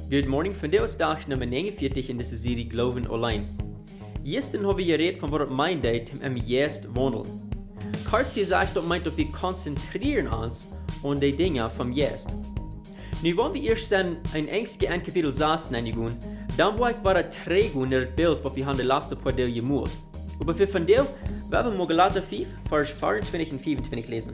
Good morning, vandaag is dag nummer 49 in deze serie Geloven Online. Gisteren hebben we geredet van wat het mij deed om juist wandelen. Kartje zegt dat mij dat we concentreren ons op de dingen van juist. Nu wollen we eerst een enkele aan kapitel 6 gaan, dan wil ik wat teruggaan naar het beeld wat we aan de laatste paar deel gemaakt. Maar voor vandaag, we hebben Galater 5, vers 24 en 25 lezen.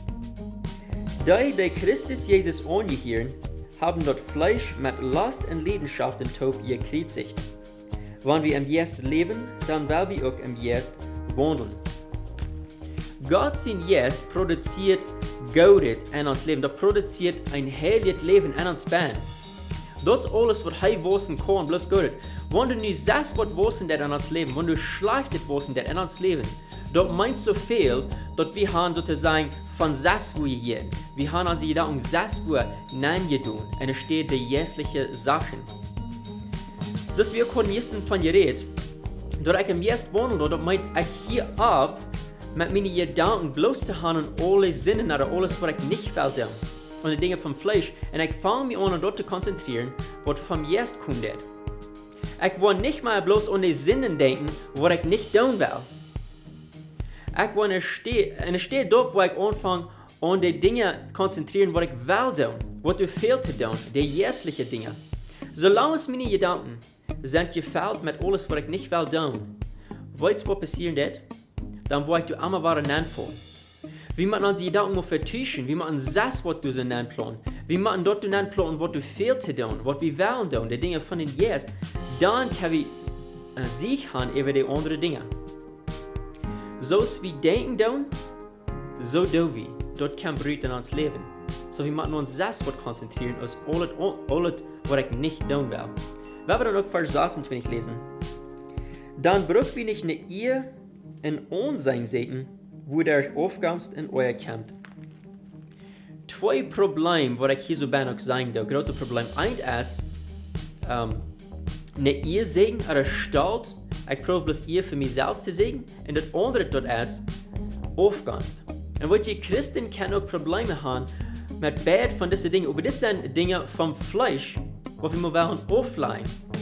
Die Christus Jezus angehören, haben das Fleisch mit Lust und Leidenschaften taub gekreuzigt. Wenn wir im Geist leben, dann werden wir auch im Geist wandeln. Gott sein Geist produziert Goud in ons Leben. Das produziert ein heiliges Leben in uns Bein. Das ist alles, was er wissen kann, bloß Gott. Wenn du nicht sagst, was wissen in uns Leben, wenn du schlechtes wissen in uns Leben, das meint so viel, dass wir haben sozusagen von Saswur hier. Wir haben also jeder Saswur nein getan. Und es steht die jährliche Sachen. So wir können jetzt von geredet, dass ich im Jetzt wandle, dass meint ich hier ab, mit meinen Gedanken bloß zu haben und alle Sinnen oder alles, was ich nicht will, und die Dinge vom Fleisch. Und ich fange mich an, dort zu konzentrieren, was vom Jetzt kommt. Ich will nicht mal bloß an die Sinnen denken, was ich nicht tun will. Ich will stehe dort, wo ich anfange, an die Dinge konzentrieren, was ich will tun, was du fehlt zu tun, die jährlichen Dinge. Solange es meine Gedanken sind gefällt mit alles, was ich nicht will tun, weißt du, was passieren wird? Dann will ich du einmal wieder nachfolgen. Wie man an die Gedanken vertuschen, wie man an das, was du so nachplanen, wie man dort du nachplanen, was du fehlt zu tun, was wir wollen tun, die Dinge von den Jetzt, dann kann wir Sieg haben über die anderen Dinge. So wie denken tun, so tun wir. Dort kann Brüte in uns leben. So wir müssen uns das konzentrieren, als alles, was ich nicht tun will. Wir werden dann auch Vers 26 lesen. Dann braucht wir nicht eine ihr in Unsein sehen, wo der aufgangst in euer Kampf. Zwei Probleme, die ich hier so bei noch sagen darf. Große Problem. Eins ist, eine ihr sehen, oder Stalt. Ich probiere bloß ihr für mich selbst zu sehen. Und das andere dort ist, aufgangst. Und was die Christen können auch Probleme haben mit beiden von diesen Dingen. Aber das sind Dinge vom Fleisch, wo wir mal aufleihen.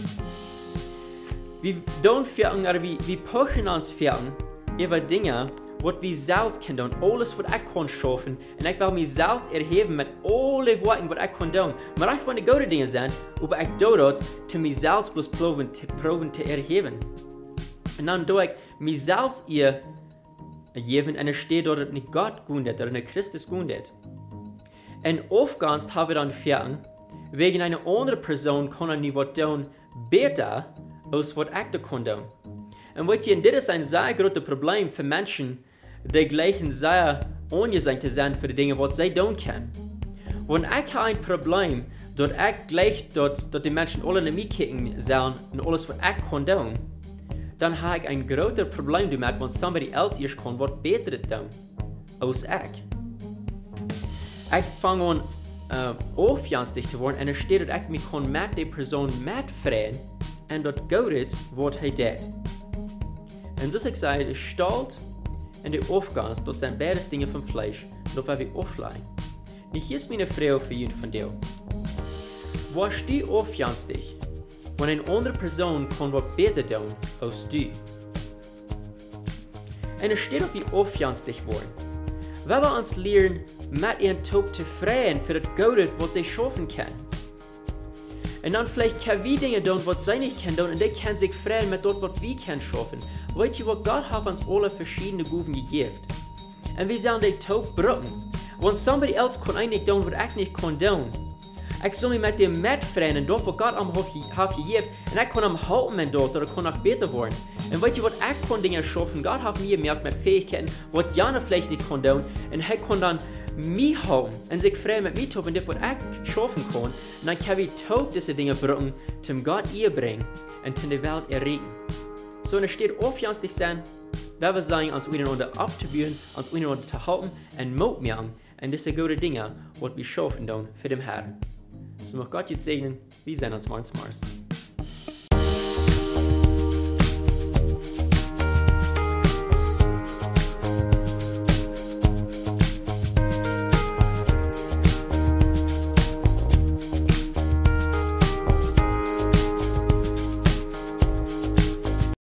Wir pochen uns fern über Dinge, was wir selbst können tun, alles, was ich kann schaffen, und ich will mich selbst erheben mit allen Worten, was ich kann tun. Aber ich will nicht gute Dinge sein, aber ich tue das, um mich selbst bloß proben zu erheben. Und dann tue ich mich selbst erheben, und es steht dort, dass nicht Gott gut ist, oder nicht Christus gut ist. Und oftmals haben wir dann fern, wegen einer anderen Person kann er nicht was tun, besser, als was ich tun kann. Und das ist ein sehr großes Problem für Menschen, die gleichen sehr ungesenkt sind für die Dinge, was sie tun können. Wenn ich ein Problem, dass ich gleich dass die Menschen alle nach mir kicken sollen und alles, was ich kann tun, dann habe ich ein großes Problem damit, wenn somebody else erst kann, was besser tun, als ich. Ich fange an, aufjänstig zu werden, und es steht, dass ich mich mit der Person mitfreien und das gut ist, was er tut. Und so ich sage, der Stalt und der Aufgang, das sind beides Dinge vom Fleisch, das werden wir aufleihen. Und hier ist meine Frage für jeden von dir. Wo ist du aufjänstig, wenn eine andere Person kann was besser tun als du? Und es steht, dass wir aufjänstig werden. Wenn wir uns lernen, mit ihren Taub zu freien für das Gute, was sie schaffen können. Und dann vielleicht können wir Dinge tun, was sie nicht können tun, und die können sich freuen mit dem, was wir können schaffen. Weißt du, Gott hat uns alle verschiedene Gaben gegeben. Und wir sollen die Taub brücken. Wenn somebody else kann eigentlich tun, was ich nicht kann tun. Ich soll mich mit dem mitfreuen, und dort, was Gott am hat gegeben, und ich kann am halten mit dort, oder kann auch besser werden. Und weißt du, was ich kann Dinge schaffen, Gott hat mir gemerkt mit Fähigkeiten, was Jana vielleicht nicht kann tun, und ich kann dann mich halten und sich freuen mit mir tun, und das, was ich schaffen kann, und dann kann ich taub diese Dinge brücken, zum Gott ihr bringen und in die Welt erregen. So, und es steht aufjänstig sein, wenn wir sagen, uns untereinander abzubauen, uns untereinander zu halten und Mut machen, und diese guten Dinge, was wir schaffen tun für den Herrn. So, noch Gott jetzt segnen, wir sehen uns morgens.